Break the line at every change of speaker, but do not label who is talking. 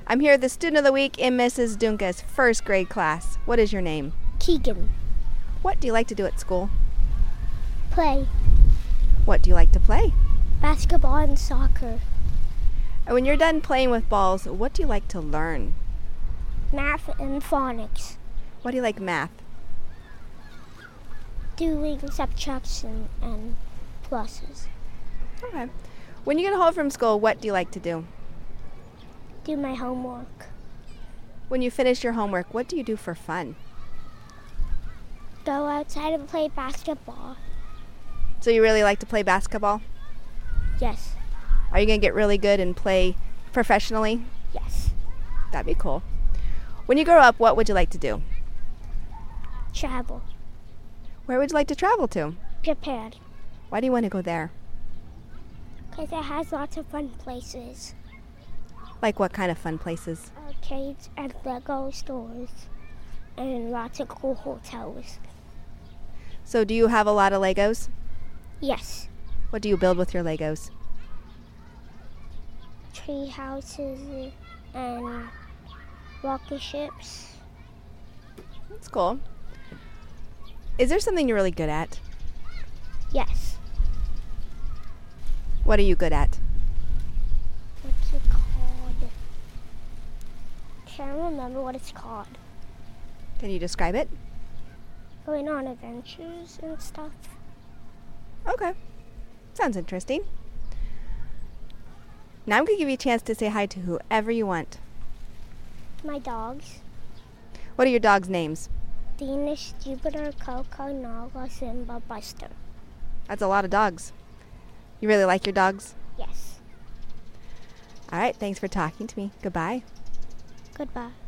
I'm here with the student of the week in Mrs. Dunca's first grade class. What is your name?
Keegan.
What do you like to do at school?
Play.
What do you like to play?
Basketball and soccer.
And when you're done playing with balls, what do you like to learn?
Math and phonics.
What do you like math?
Doing subtraction and pluses.
Okay. When you get home from school, what do you like to do?
Do my homework.
When you finish your homework, what do you do for fun?
Go outside and play basketball.
So you really like to play basketball?
Yes.
Are you going to get really good and play professionally?
Yes.
That'd be cool. When you grow up, what would you like to do?
Travel.
Where would you like to travel to?
Japan.
Why do you want to go there?
Because it has lots of fun places.
Like what kind of fun places?
Arcades and Lego stores. And lots of cool hotels.
So do you have a lot of Legos?
Yes.
What do you build with your Legos?
Tree houses and rocket ships.
That's cool. Is there something you're really good at?
Yes.
What are you good at?
What's it called? Can't remember what it's called.
Can you describe it?
Going on adventures and stuff.
Okay. Sounds interesting. Now I'm going to give you a chance to say hi to whoever you want.
My dogs.
What are your dogs' names?
Danish, Jupiter, Coco, Nala, Simba, Buster.
That's a lot of dogs. You really like your dogs?
Yes.
All right, thanks for talking to me. Goodbye.
Goodbye.